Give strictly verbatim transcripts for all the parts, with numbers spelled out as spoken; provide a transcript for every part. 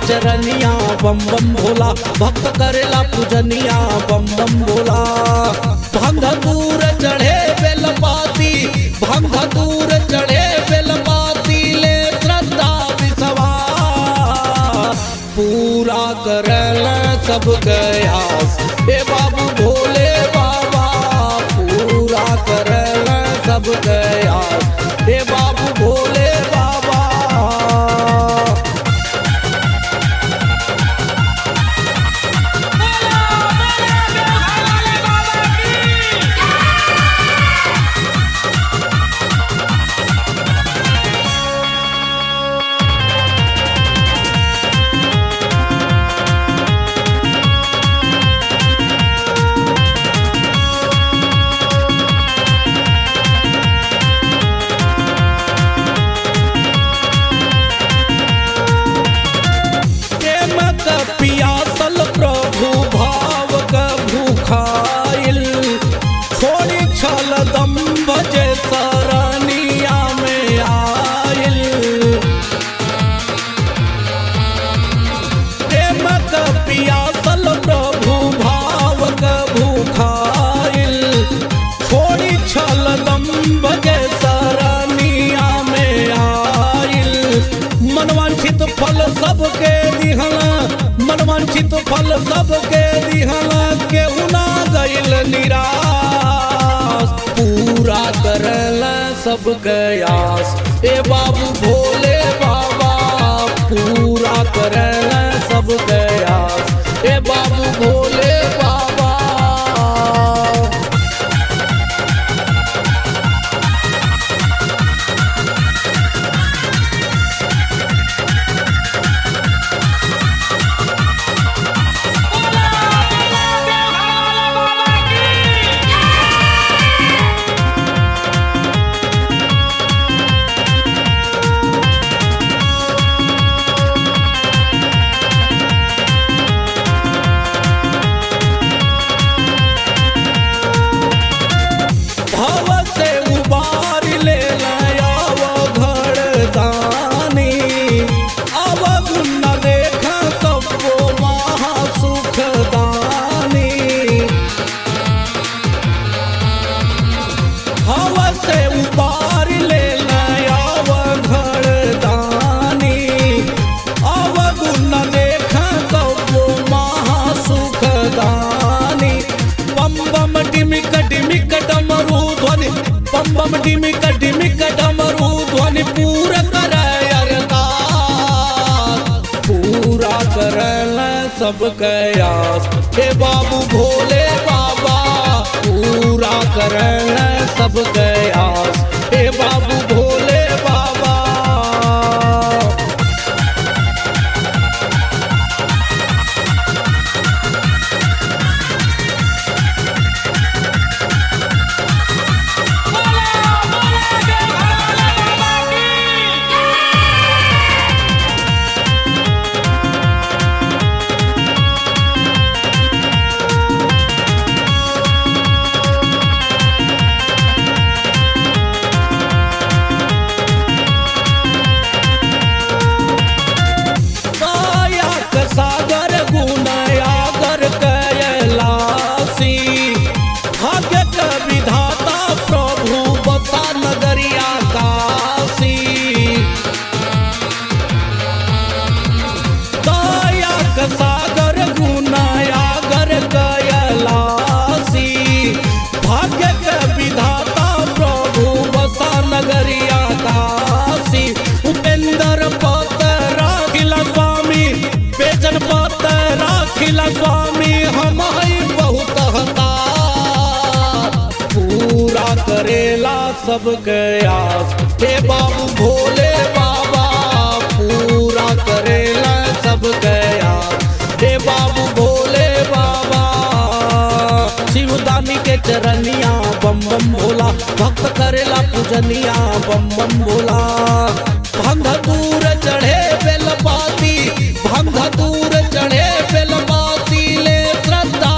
चरनिया बम बम भोला, भक्त करेला पूजनिया बम बम भोला। भंग दूर चढ़े बेलपाती, भंग दूर चढ़े बेलपाती, ले श्रद्धा विश्वास पूरा करेला सब कयास। ए बाबू भोले बाबा पूरा करेला सब कयास। ए बाबू भोले बाबा पियासल प्रभु भाव का भूखाइल, छोड़ी छल दम्भ जे सरनिया में आइल। प्रेम का पियासल प्रभु भाव का भूखाइल, छोड़ी छल दम्भ जे सरनिया में आइल। मनवांछित फल सबके दिहला, मनवांछित फल सबके दिहला, केहू ना गइल निराश पूरा करला सब कयास। ए बाबू भोले बाबा पूरा करला सब कयास। ए बाबू भोले बाबा बम डिमिक डिमिक डमरू ध्वनि पूरा करे अरदास पूरा करला सब कयास। हे बाबू भोले बाबा पूरा करला सब कयास। हे बाबू भोले बाबा सागर गुनायागर कयलासी, भाग्य के विधाता प्रभु बसा नगरिया काशी। उपेंद्र पत राखिला स्वामी, बेजन पत राखिला स्वामी, हम बहुत हतार पूरा करेला सब कयास। हे बाबू भोले बाबा पूरा करेला सब कयास। हे बाबू भोले बाबा शिवदानी के चरनिया बम बम भोला, भक्त करेला पूजनिया बम बम भोला। भंग दूर चढ़े बेलपाती, भंग दूर चढ़े बेलपाती, ले श्रद्धा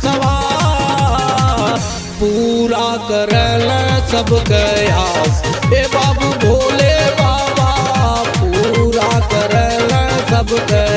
विश्वास पूरा करेला सब कयास। हे बाबू भोले बाबा पूरा करेला सब कयास।